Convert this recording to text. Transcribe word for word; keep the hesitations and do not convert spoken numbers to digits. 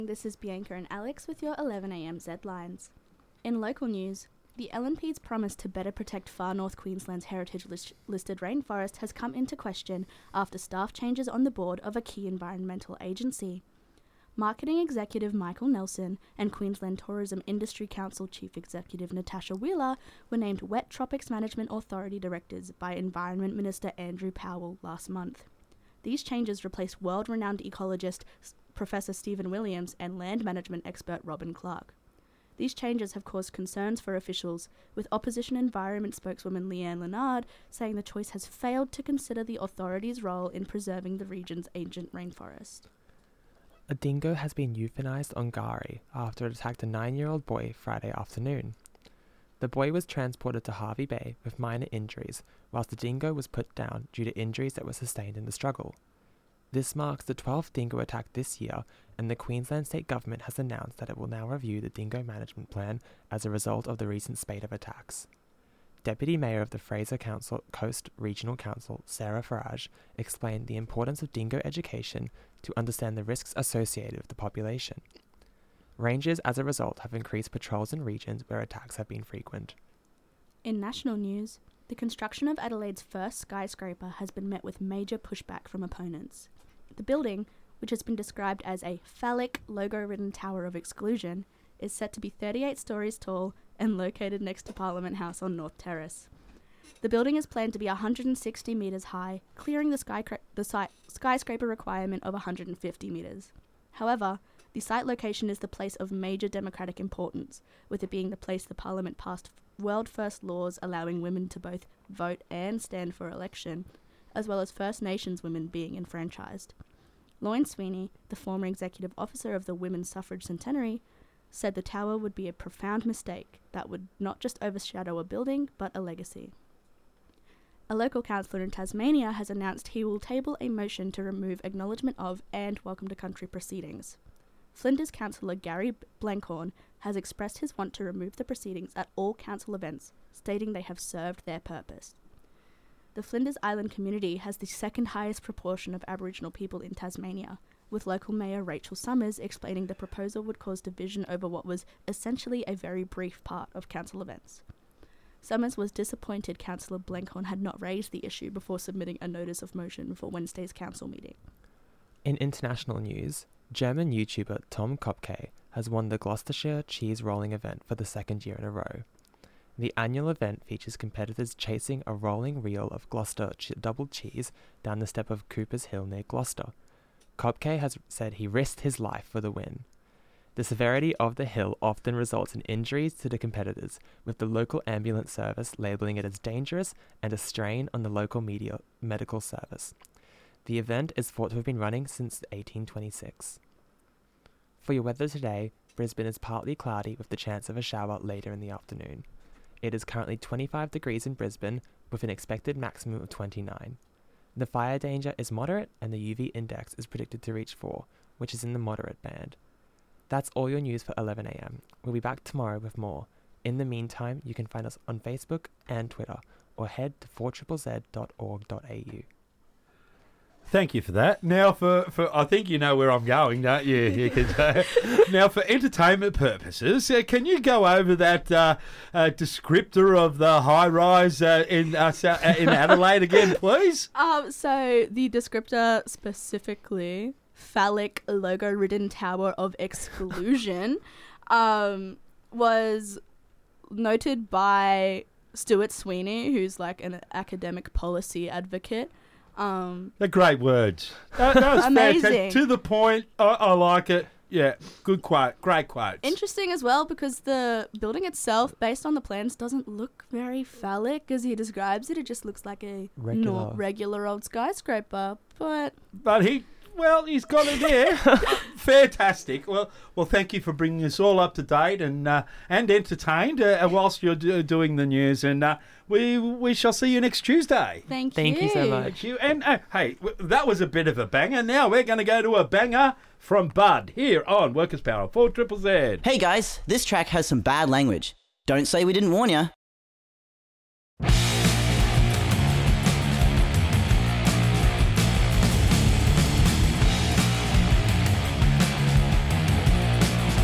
This is Bianca and Alex with your eleven a m Z lines. In local news, the L N P's promise to better protect far north Queensland's heritage-listed rainforest has come into question after staff changes on the board of a key environmental agency. Marketing Executive Michael Nelson and Queensland Tourism Industry Council Chief Executive Natasha Wheeler were named Wet Tropics Management Authority Directors by Environment Minister Andrew Powell last month. These changes replaced world-renowned ecologist Professor Stephen Williams and land management expert Robin Clark. These changes have caused concerns for officials, with opposition environment spokeswoman Leanne Leonard saying the choice has failed to consider the authority's role in preserving the region's ancient rainforest. A dingo has been euthanized on K'gari after it attacked a nine-year-old boy Friday afternoon. The boy was transported to Hervey Bay with minor injuries, whilst the dingo was put down due to injuries that were sustained in the struggle. This marks the twelfth dingo attack this year, and the Queensland State Government has announced that it will now review the dingo management plan as a result of the recent spate of attacks. Deputy Mayor of the Fraser Council, Coast Regional Council, Sarah Farage, explained the importance of dingo education to understand the risks associated with the population. Rangers, as a result, have increased patrols in regions where attacks have been frequent. In national news, the construction of Adelaide's first skyscraper has been met with major pushback from opponents. The building, which has been described as a phallic, logo-ridden tower of exclusion, is set to be thirty-eight stories tall and located next to Parliament House on North Terrace. The building is planned to be one hundred sixty metres high, clearing the, skycra- the si- skyscraper requirement of one hundred fifty metres. However, the site location is the place of major democratic importance, with it being the place the Parliament passed world-first laws allowing women to both vote and stand for election, as well as First Nations women being enfranchised. Lauren Sweeney, the former executive officer of the Women's Suffrage Centenary, said the tower would be a profound mistake that would not just overshadow a building, but a legacy. A local councillor in Tasmania has announced he will table a motion to remove acknowledgement of and Welcome to Country proceedings. Flinders councillor Gary Blankhorn has expressed his want to remove the proceedings at all council events, stating they have served their purpose. The Flinders Island community has the second highest proportion of Aboriginal people in Tasmania, with local Mayor Rachel Summers explaining the proposal would cause division over what was essentially a very brief part of council events. Summers was disappointed Councillor Blankhorn had not raised the issue before submitting a notice of motion for Wednesday's council meeting. In international news, German YouTuber Tom Kopke has won the Gloucestershire Cheese Rolling event for the second year in a row. The annual event features competitors chasing a rolling reel of Gloucester ch- double cheese down the step of Cooper's Hill near Gloucester. Kopke has said he risked his life for the win. The severity of the hill often results in injuries to the competitors, with the local ambulance service labelling it as dangerous and a strain on the local media medical service. The event is thought to have been running since eighteen twenty-six. For your weather today, Brisbane is partly cloudy with the chance of a shower later in the afternoon. It is currently twenty-five degrees in Brisbane with an expected maximum of twenty-nine. The fire danger is moderate and the U V index is predicted to reach four, which is in the moderate band. That's all your news for eleven a m. We'll be back tomorrow with more. In the meantime, you can find us on Facebook and Twitter, or head to four z z dot org dot a u. Thank you for that. Now, for, for I think you know where I'm going, don't you? you can, uh, now, for entertainment purposes, uh, can you go over that uh, uh, descriptor of the high-rise uh, in uh, uh, in Adelaide again, please? Um, so the descriptor specifically, phallic logo-ridden tower of exclusion, um, was noted by Stuart Sweeney, who's like an academic policy advocate. Um, They're great words. That, that was amazing. fantastic. To the point. I, I like it. Yeah, good quote. Great quotes. Interesting as well, because the building itself, based on the plans, doesn't look very phallic as he describes it. It just looks like a Regular. nor- regular old skyscraper. But But he, well, he's got it there. Fantastic. Well, well, thank you for bringing us all up to date and uh, and entertained uh, whilst you're do- doing the news. And uh, we we shall see you next Tuesday. thank, Thank you so much. Thank you. And uh, hey, w- that was a bit of a banger. Now we're going to go to a banger from Bud here on Workers Power four Z Z Z. Hey guys, this track has some bad language. Don't say we didn't warn ya.